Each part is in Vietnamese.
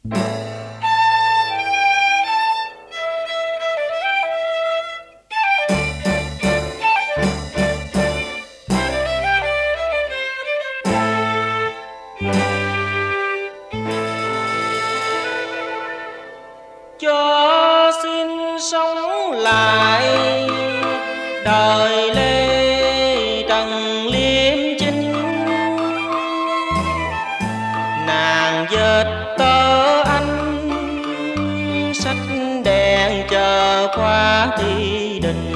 Cho xin sống lại đời Lê Trần Liêm Chính, nàng dệt tơ anh sách đèn chờ khóa thi đình.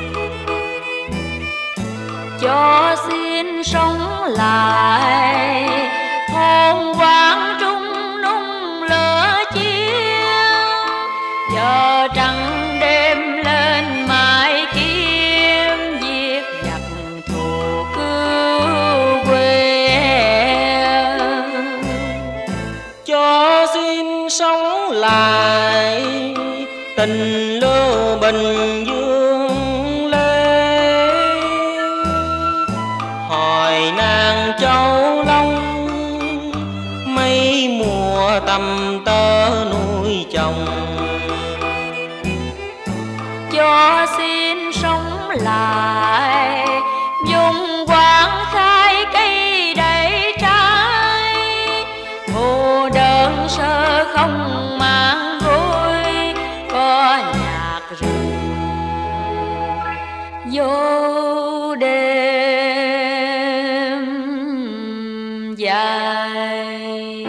Cho xin sống lại hồn quang trung nung lửa chiếu, giờ trăng đêm lên mãi kiếm viết giặc thù cứu quê. Cho xin sống lại tình lưu Bình Dương Lê, hồi nàng Châu Long mấy mùa tầm tơ nuôi chồng. Cho xin sống lại vùng quán khai cây đầy trái, mùa đơn sơ không mang vui có nhạc rừng vô đêm dài.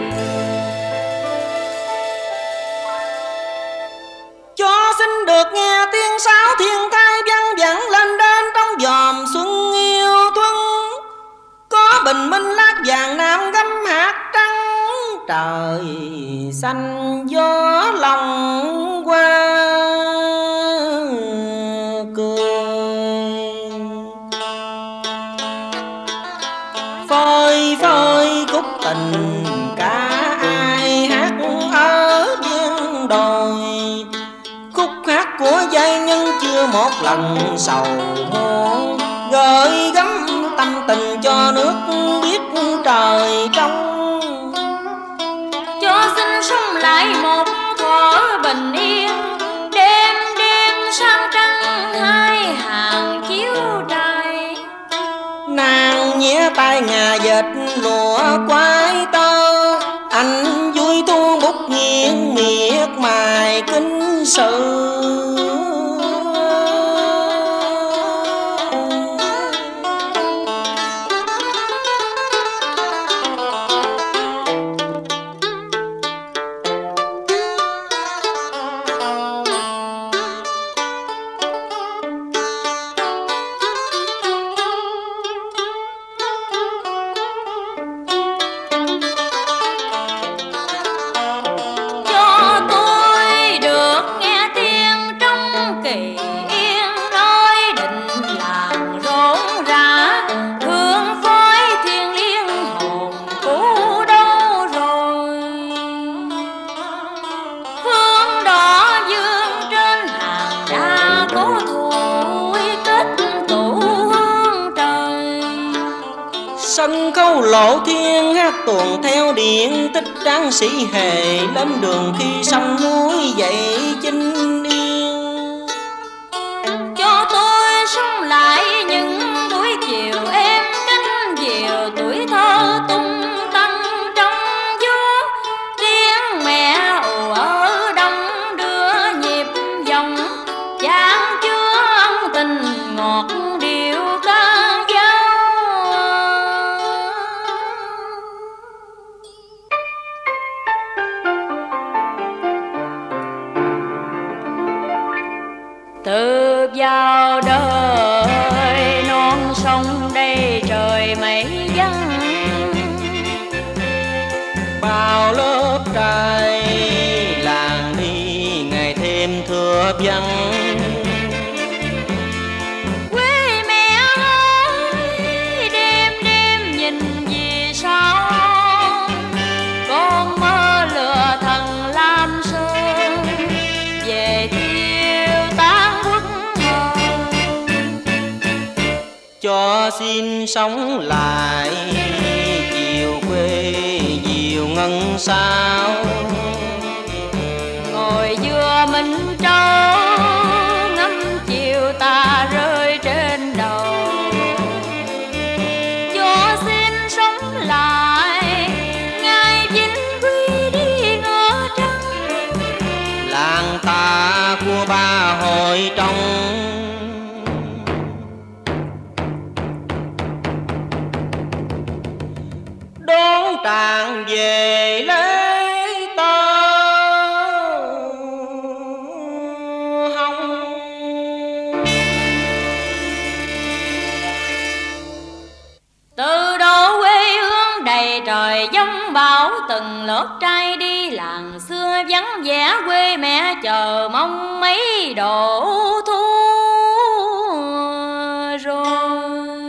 Cho xin được nghe tiếng sáo thiên thai vang vẳng lên đến trong dòm xuân yêu thuần, có bình minh lát vàng nam gấm hạt trắng, trời xanh gió lòng qua cười. Phơi phơi khúc tình cả ai hát ở viên đồi, khúc hát của giai nhân chưa một lần sầu muôn, gợi gắm tâm tình cho nước biết trời trong. Cho xin sống lại một thuở bình yên, đêm đêm sang trăng hai hàng chiếu trời. Nàng nhẹ tay ngà dệt lụa quái tơ, anh vui thu bút nghiêng miệt mài kinh sự. Sân khấu Lộ Thiên hát tuồng theo điện tích tráng sĩ hề, lên đường khi sông núi dậy chinh yên. Cho tôi sống lại những buổi chiều em cánh diều, tuổi thơ tung tăng trong gió, tiếng mẹ ù ở đông đưa nhịp dòng, chan chứa ân tình ngọt điệu ca dao. Từ vào đời non sông đây trời mây vắng, bao lớp trai làng đi ngày thêm thưa vắng. Quê mẹ ơi đêm đêm nhìn vì sao, con mơ lừa thần Lam Sơn về thiêu tan quốc hồn. Cho xin sống lại chiều quê diều ngân sao, tràn về lấy tơ hồng. Từ đó quê hương đầy trời giông bão, từng lượt trai đi làng xưa vắng vẻ, quê mẹ chờ mong mấy độ thu rồi.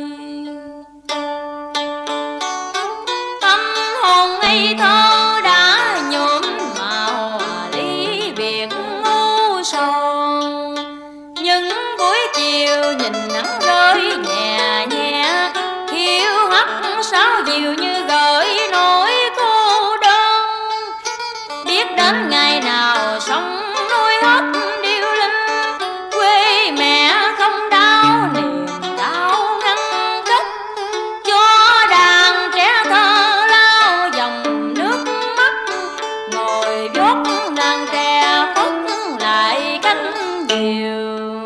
Tâm hồn ngây thơ đã nhuộm màu ly biệt u sầu, những buổi chiều nhìn nắng rơi nhẹ nhẹ, hiu hắt sáo dịu như gợi nỗi cô đơn. Biết đến ngày nào sông núi hết điêu linh, quê mẹ không đau niềm đau ngăn cách, cho đàn trẻ thơ lao dòng nước mắt, ngồi vuốt nàng tre phất lại cánh diều.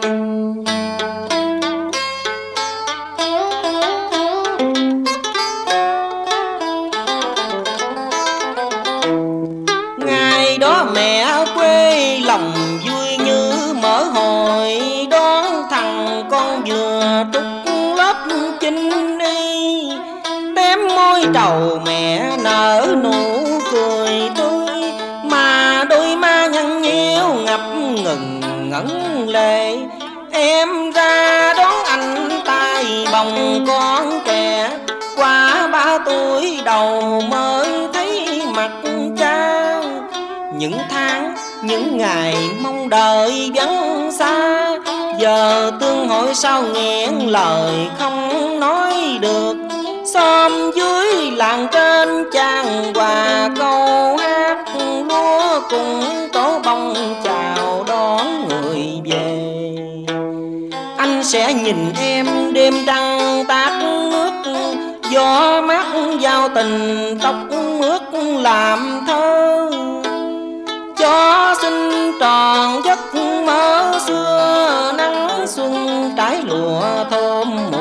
Ngày đó mẹ quê lòng vui như mở hồi, đón thằng con vừa trút lớp chinh y. Tém môi trầu mẹ nở nụ cười tươi, mà đôi má nhăn nheo ngập ngừng ngẩn lệ. Em ra đón anh tay bồng con trẻ, qua 3 tuổi đầu mới thấy mặt cha. Những tháng, những ngày mong đợi vắng xa, giờ tương hội sao nghẹn lời không nói được. Xóm dưới làng trên trang hòa câu hát lúa, cùng tổ bông chào đón người về. Anh sẽ nhìn em đêm trăng tát nước, gió mát giao tình tóc ướt làm thơ, cho xin tròn giấc mơ xưa. Nắng xuân trái lụa thơm